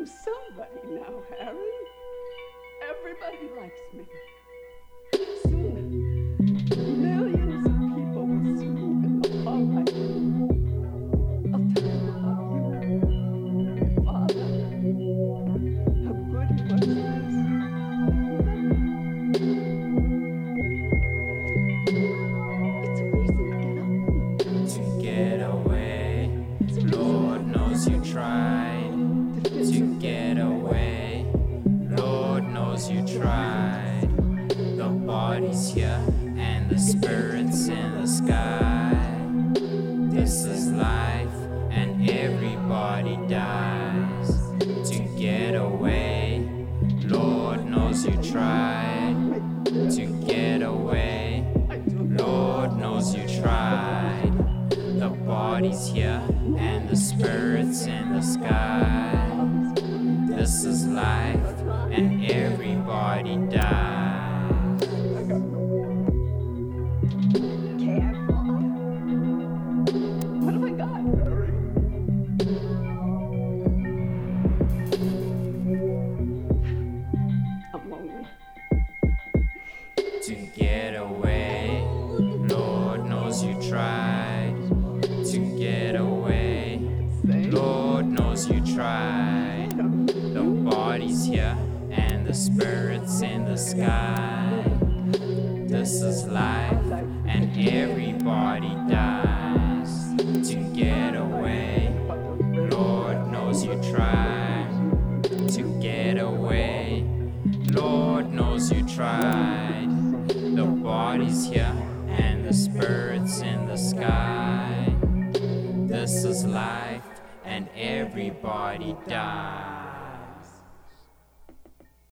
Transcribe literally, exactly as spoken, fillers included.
I'm somebody now, Harry. Everybody likes me. Soon, millions of people will see me in the hallway. I'll tell them about you, your father, how good he was to us. It's a reason to get up. To get away, Lord knows you tried. To get away, Lord knows you tried. The body's here and the spirit's in the sky. This is life and everybody dies. To get away, Lord knows you tried. To get away, Lord knows you tried. The body's here and the spirit's in the sky. This is life and everybody dies. Careful. What have I got, Harry? I'm lonely. To get away, Lord knows you tried. To get away, Lord knows you tried. The body's here and the spirit's in the sky. This is life and everybody dies. To get away, Lord knows you tried. To get away, Lord knows you tried. The body's here and the spirit's in the sky. This is life and everybody dies.